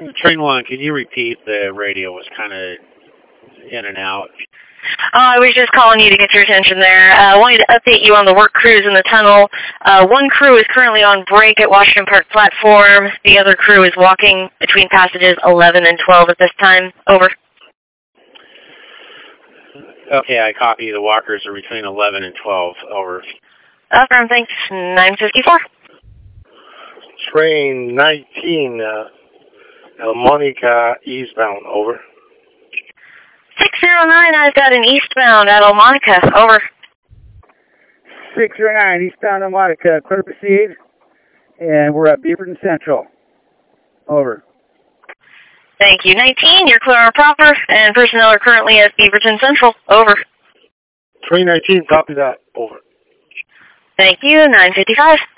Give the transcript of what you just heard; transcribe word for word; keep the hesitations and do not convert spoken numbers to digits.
Train one, can you repeat? The radio was kind of in and out. Uh, I was just calling you to get your attention there. I uh, wanted to update you on the work crews in the tunnel. Uh, one crew is currently on break at Washington Park platform. The other crew is walking between passages eleven and twelve at this time. Over. Okay, I copy. The walkers are between eleven and twelve. Over. Affirm, thanks. nine fifty-four. Train nineteen, uh, El Monica eastbound. Over. six zero nine, I've got an eastbound at El Monica. Over. six zero nine, eastbound El Monica. Clear to proceed. And we're at Beaverton Central. Over. Thank you. nineteen, you're clear on proper, and personnel are currently at Beaverton Central. Over. Train nineteen, copy that. Over. Thank you. nine fifty-five.